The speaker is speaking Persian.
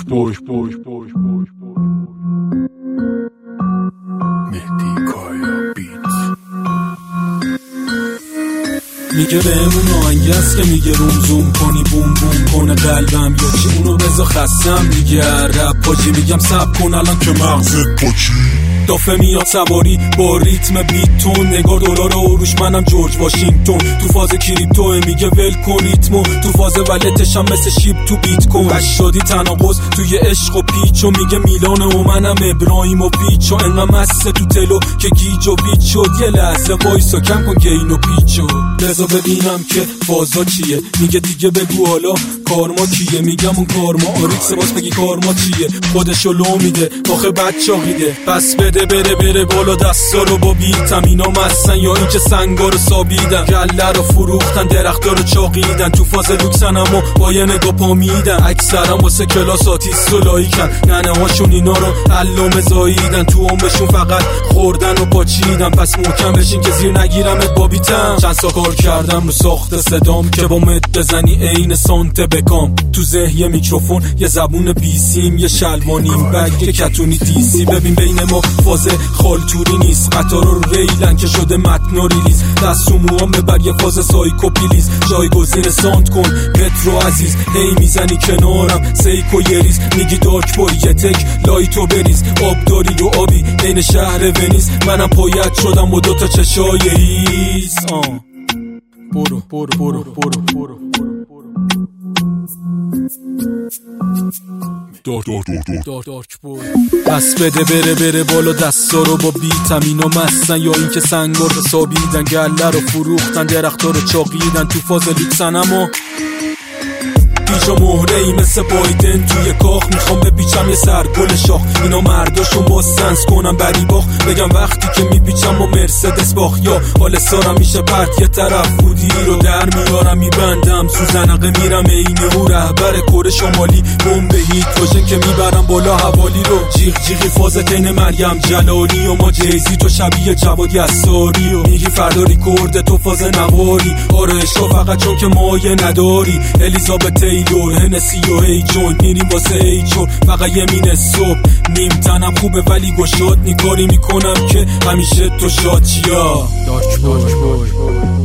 مهدی کایا بیت. میگه بهمون آهنگست که میگه روم زوم کنی بوم بوم کنه قلبم، یا چی اونو بزا خستم میگه رپ پاچی، میگم سب کن الان که مغزت پاچی. دافه میاد سواری با ریتم بیتون، نگار دلار اوروش منم جورج واشنگتن. تو فاز کریپتوه میگه ول کن ریتمو، تو فاز ولتشم مثل شیب تو بیت کن. بش شدی تناقض توی عشق و پیچو، میگه میلان و منم ابراهیم و پیچو. انقدر مسته تو تلو که گیج و بیت شد، یه لحظه وایسا کم کن که اینو پیچو. بذار ببینم که فازا چیه، میگه دیگه بگو حالا کارما کیه. میگم اون کارما آریکس، باز بگی کارما چیه. خودشو لو میده آخه بچاقیده، پس بده بره بالا دستا رو با بیتم. اینا مستن یا این که سنگا رو سابیدن، گله رو فروختن درختا رو چاقیدن. تو فاز لوکسن اما با یه نگاه پا میدن، اکثرم واسه کلاس آتیست و لایکن. ننه هاشون اینا رو علامه زاییدن، تو عمرشون فقط خوردن و پاچیدن. پس محکم بشین که زیر نگیرمت با بیتم. چند سا کار کردم رو ساخت صدام که با مد بزنی عین سانت بکام. تو ذهن میکروفون یه زبون بیسیم، یه شلوانیم بگ یه کتونی دیسی. ببین بین ما فاز خالتوری نیست، قطار رو ریلن که شده متن و ریلیز. دست و موام ببر یه فاز سایکو پیلیز، جایگزین ساند کن مترو عزیز. هی میزنی کنارم سیکو یه ریز، میگی دارک بای یه تک لایتو بریز. آب داری رو آبی بین شهر ونیز، منم پایت شدم و دوتا چشای هیز. برو برو برو برو برو دارک بوی. پس بده بره بالا دستا رو با بیتم. اینا مستن یا این که سنگا رو سابیدن، گله رو فروختن درختا رو چاقیدن. تو فاز لیکسن اما پیچ و مهره ای مثل بایدن توی کاخ. میخوام بپیچم یه سرگل شاخ، اینا مرداشون با سنس کنم بری باخ. بگم وقتی که میپیچم با مرسدس باخ، یا حال سارم میشه پرت یه طرف بودی رو در میارم میبندم. سوزنقه میرم اینه او رهبر کره شمالی، بمب هیت روشن که میبرم بالا حوالی رو. جیغ جیغی فازتین مریم جلالی و ما جیزی، تو شبیه جواد یساری و میگی فردا ریکورد تو فاز نواری. آره عشقا فقط چون که مایه نداری. الیزابت تیلور هنسی و هی جون، میریم واسه ای چون فقط یه مینه صبح. نیم تنم خوبه ولی گشاد نیکاری میکنم که همیشه تو شاد چیا. دارک بوی